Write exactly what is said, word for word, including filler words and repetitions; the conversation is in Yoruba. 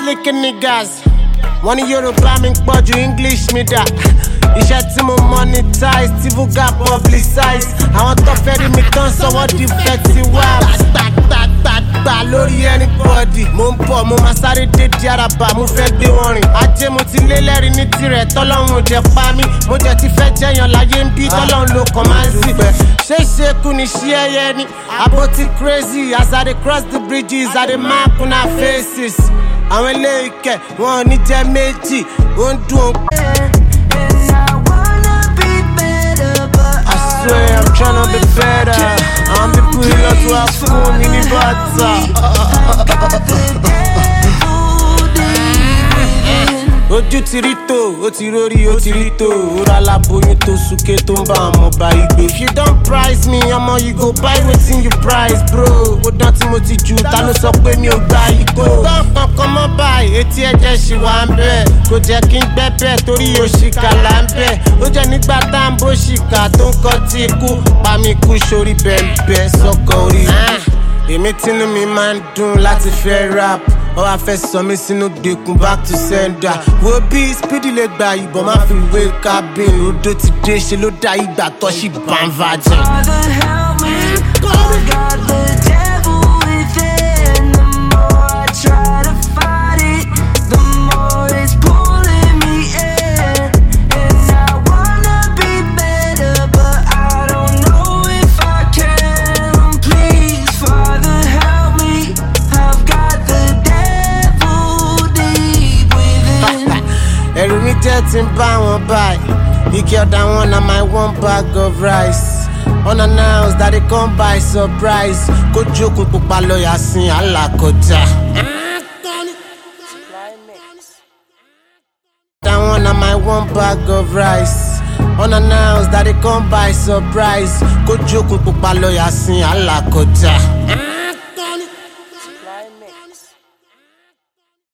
slick niggas. One Yoruba mi pọ̀ ju English mi dà. Iṣẹ́ tí mo monetize, tí vulgar publicize. Àwọn tó fẹ́ rí mi tán sọ́wọ́ di festival. Gbàgbàgbàgbà lórí anybody. Mo ń bọ̀, mo máa sáré dé di àràbà, mo fẹ́ gbé wọn rìn. Ajé mo ti lé lẹ́rìí ní tirẹ̀, tọ́lọ́run ò jẹ́ pa mí. Mo jẹ́ ti fẹ́ jẹyàn láyé ń bí, tọ́lọ́run ló kàn máa ń sì. Ṣé ṣe kú ni ṣí ẹyẹ ni? Abo ti crazy as I dey cross the bridges, I dey mark on our faces. Àwọn eléyìí kẹ̀, wọn ò ní jẹ́ méjì, ó ń dùn. I swear I'm tryna be better. I'm be putting up to our school mini butter. Ojú ti rí tó, ó ti rórí, ó ti rí tó. Òrà láboyún tó súké tó ń bá ọmọ bá igbe. If you don't price me, ọmọ you go buy wetin you price, bro. Ó dán tí mo ti jù, ta ló sọ pé mi ò gba igbó. Tán kankan mọ́ báyìí, etí ẹ̀jẹ̀ ṣì wà ń bẹ̀. Kò jẹ́ kí n gbẹ́bẹ̀ torí òṣìkà là ń bẹ̀. Ó jẹ́ nígbà tá ń bó ṣìkà tó ń kọ́ tí ikú. Pa mi kú sórí bẹ́ẹ̀ sọ́kọ̀ orí. Èmi tínú mi máa ń dùn láti fẹ́ rap. Ó wá fẹ́ sọ mí sínú dẹkùn back to sender. Wo bí speedy lè gba ìbọn máa fi wé cabin. Odò ti dé ṣe ló dá ìgbà tó ṣì bá ń virgin. Father help me, I've got the devil within. The more I try to fight it, the more it's pulling me in. And I wanna be better, but I don't know if I can. Please, Father help me, I've got the devil deep within. Ẹ̀rù mi jẹ́ ti ń bá wọn báyìí. Ike ọ̀dà wọn na my one bag of rice. Unannounced that they come by surprise. Kó jókòó pupa lọ́ọ̀yà sin alákọjá. That one na my one bag of rice. Unannounced that they come by surprise. Kó jókòó pupa lọ́ọ̀yà sin alákọjá.